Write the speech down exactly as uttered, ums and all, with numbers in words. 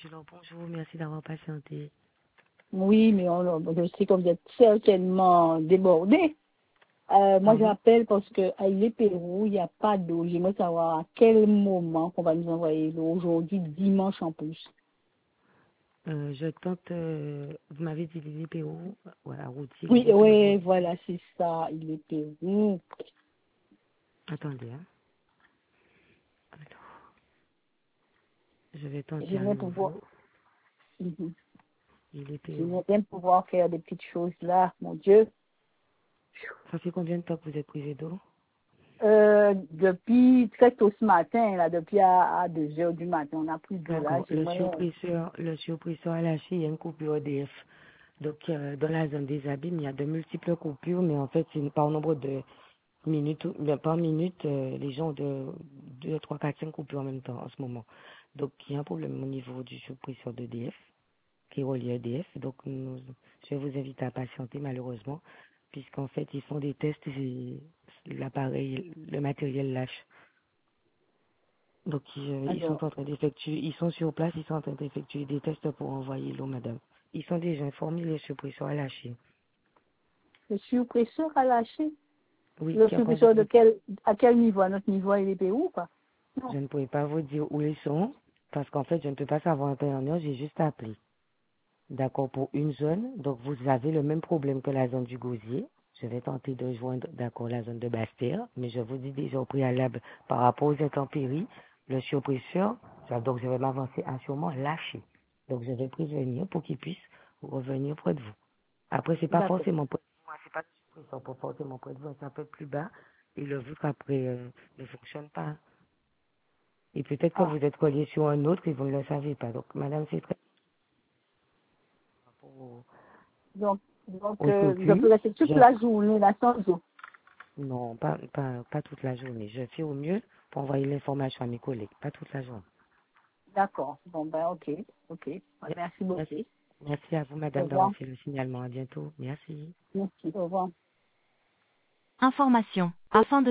Angelo, bonjour, merci d'avoir patienté. Oui, mais on, je sais que vous êtes certainement débordé. Euh, moi, Pardon? j'appelle parce que à l'île Pérou, il n'y a pas d'eau. J'aimerais savoir à quel moment qu'on va nous envoyer l'eau. Aujourd'hui, dimanche en plus. Euh, je tente, euh, vous m'avez dit l'île Pérou, voilà, routier, Oui, route, route. oui, voilà, c'est ça, il est Pérou. Attendez, hein. Je vais tenter à J'aimerais pouvoir, nouveau. Mhm. L'île Pérou. J'aimerais bien pouvoir faire des petites choses là, mon Dieu. Ça fait combien de temps que vous êtes privé d'eau? Euh, depuis très tôt ce matin, là, depuis à, à deux heures du matin, on n'a plus d'eau là. D'accord. Le J'aimerais, surpresseur, le surpresseur a lâché, il y a une coupure E D F. Donc, euh, dans la zone des abîmes, il y a de multiples coupures, mais en fait, c'est par nombre de minutes, ou- bien, par minute, euh, les gens ont de deux, trois, quatre, cinq coupures en même temps en ce moment. Donc, il y a un problème au niveau du surpresseur d'E D F, qui est relié à E D F. Donc, nous, je vais vous inviter à patienter, malheureusement, puisqu'en fait, ils font des tests et l'appareil, le matériel lâche. Donc, ils, ils sont alors, en train d'effectuer, ils sont sur place, ils sont en train d'effectuer des tests pour envoyer l'eau, madame. Ils sont déjà informés, le surpresseur a lâché. le surpresseur a lâché. Oui, Le qui a pas envie surpresseur de de vous... quel, à quel niveau? À notre niveau, il est Pérou ou pas? Je Non. ne pourrais pas vous dire où ils sont, parce qu'en fait, je ne peux pas savoir en temps et en heure, j'ai juste appelé. D'accord, pour une zone, donc vous avez le même problème que la zone du Gosier. Je vais tenter de joindre, d'accord, la zone de Bastère, mais je vous dis déjà au préalable, par rapport aux intempéries, le surpresseur, ça- donc je vais m'avancer à sûrement lâcher. Donc je vais prévenir pour qu'il puisse revenir près de vous. Après, c'est pas D'accord. forcément près de moi, c'est pas le surpresseur pour forcément près de vous, c'est un peu plus bas, et le vôtre après euh, ne fonctionne pas. Et peut-être que Ah, vous êtes collé sur un autre et vous ne le savez pas. Donc, madame, c'est très au, donc, donc au euh, je surplus. peux rester toute Je la journée là sans eau. Non, pas, pas, pas toute la journée. Je fais au mieux pour envoyer l'information à mes collègues, pas toute la journée. D'accord. Bon, ben, ok. Ok. Me- Merci Merci, beaucoup. merci à vous, Au madame, revoir. d'avoir fait le signalement. À bientôt. Merci. Merci. Au revoir. Information. Afin de